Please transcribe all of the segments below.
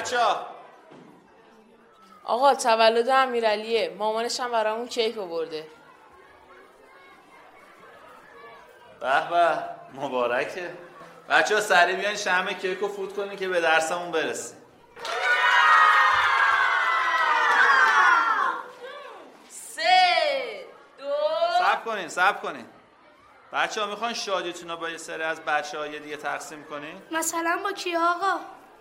بچه‌ها. آقا تولد امیرعلیه، مامانش هم برامون کیک آورده. به به، مبارکه. بچه‌ها سریع بیاین شمع کیکو فوت کنین که به درسمون برسیم. 3 2 صبر کنین. بچه‌ها میخواین شادیتون رو با یه سری از بچه‌های دیگه تقسیم کنین؟ مثلا با کی آقا؟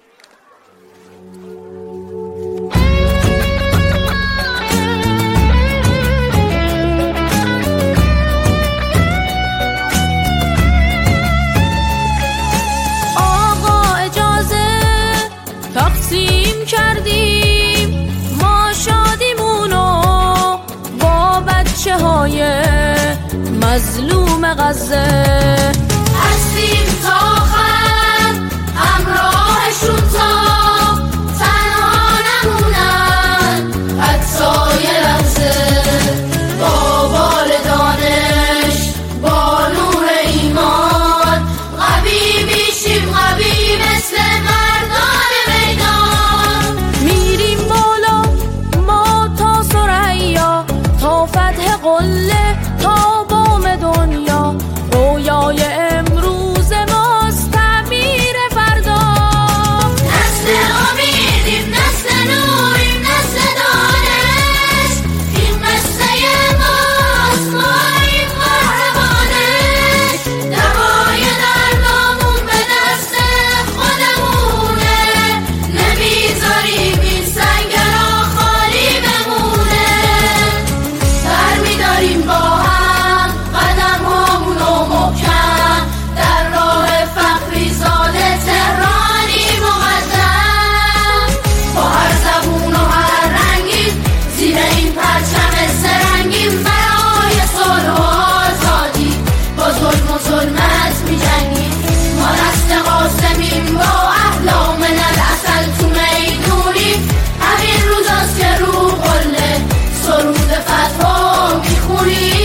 آقا اجازه تقسیم کردیم ما شادیمونو با بچه های مظلوم غزه، هستیم تا آخر همراهشون تا تنها نمونن حتی یه لحظه، با بال دانش با نور ایمان قوی میشیم، قوی مثل مردان میدان، میریم بالا ما تا ثریا، تا فتح قله، تا بام دنیا، رویای امروز ماست تعبیر فردا، نسل امیدیم، نسل نوریم، نسل دانش، این قصه ماست، ماییم قهرمانش، دوای دردامون به دست خودمونه، نمیذاریم این سنگرها خالی بمونه، برمیداریم با هم قدم هامونو محکم، در راه فخری زاده تهرانی مقدم، با هر زبون و هر رنگیم زیر این پرچم سرنگیم، برای صلح و آزادی با ظلم و ظلمت میجنگیم، ما نسل قاسمیم با احلام اصل تو میدونیم، همین روزاست که رو قله سرود فتحا میخونیم.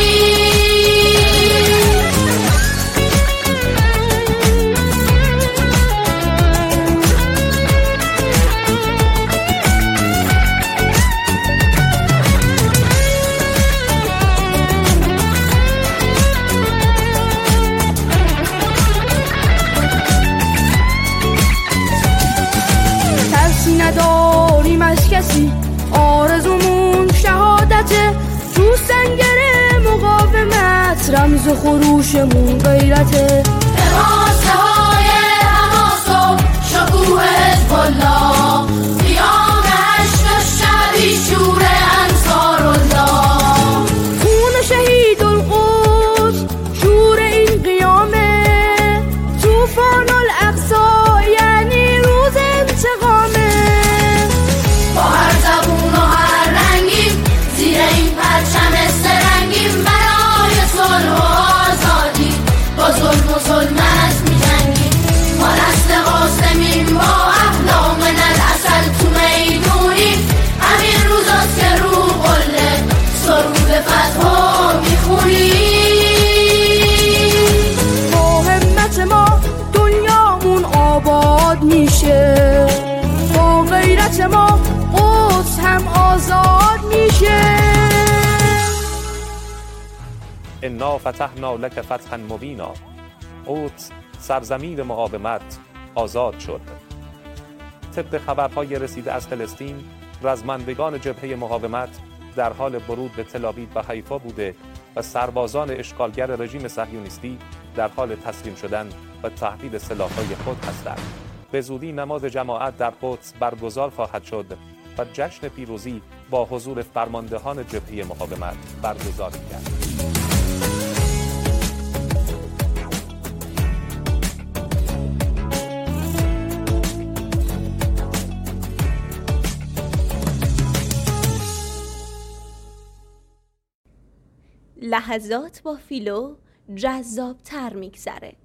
ترسی نداریم از کسی، آرزومون شهادته، تو سنگر مقاومت رمز خروشمون غیرته، حماسه های حماس و شکوه حزب الله، قیام هشت شبی شور انصار الله، خون شهید القدس شور این قیامه، توفان الاقصا یعنی روز انتقامه، با هر زبون و هر رنگیم زیر این پرچم سرنگیم، برای صلح و آزادی با ظلم و ظلمت میجنگیم، ما نسل قاسمیم با احلام اصل تو میدونیم، همین روزاست که رو قله سرود فتحا میخونیم. با همت ما دنیامون آباد میشه، با غیرت ما قدس هم آزاد میشه. انا فتحنا لک فتحا مبینا، قدس سرزمین مقاومت آزاد شد. طبق خبرهای رسیده از فلسطین، رزمندگان جبهه مقاومت در حال ورود به تل‌آویو و حیفا بوده و سربازان اشغالگر رژیم صهیونیستی در حال تسلیم شدن و تحویل سلاح‌های خود هستند. به زودی نماز جماعت در قدس برگزار خواهد شد و جشن پیروزی با حضور فرماندهان جبهه مقاومت برگزار کرد. لحظات با فیلو جذاب‌تر میگذره.